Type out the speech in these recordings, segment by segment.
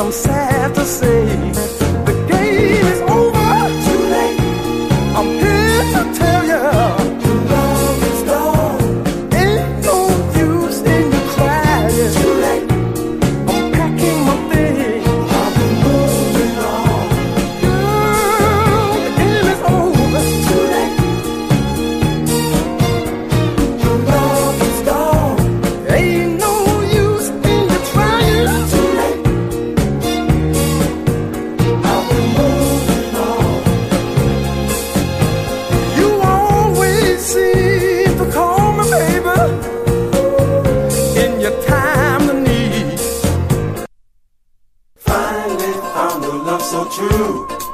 I'm sad to say the game is over. Too late. I'm here to tell you your love is gone. Ain't no use in you crying. Too late. I'm packing my things. I'll be moving on. Girl, the game is over. Too late. Your love is gone. Ain't no use in you trying. Too late. I'll be moving on. You always seem to call me, baby, in your time of need. Finally found a love so true.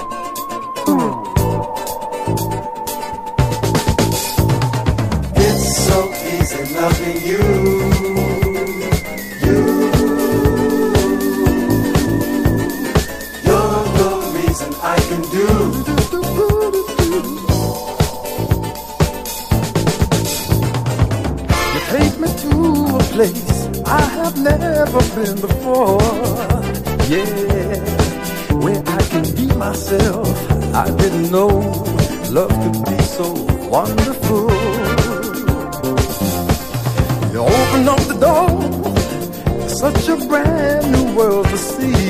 It's so easy loving you. You're the reason I can do. You take me to a place I have never been before. Yeah, where I can be myself. I didn't know love could be so wonderful. You open up the door, such a brand new world to see.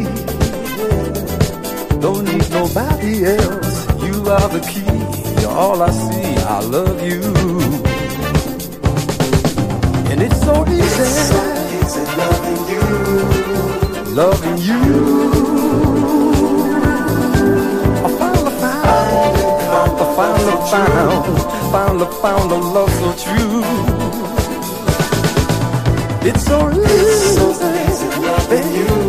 Don't need nobody else. You are the key. You're all I see. I love you. And it's so easy, loving you, loving you. I found a love so true. It's so easy, loving you.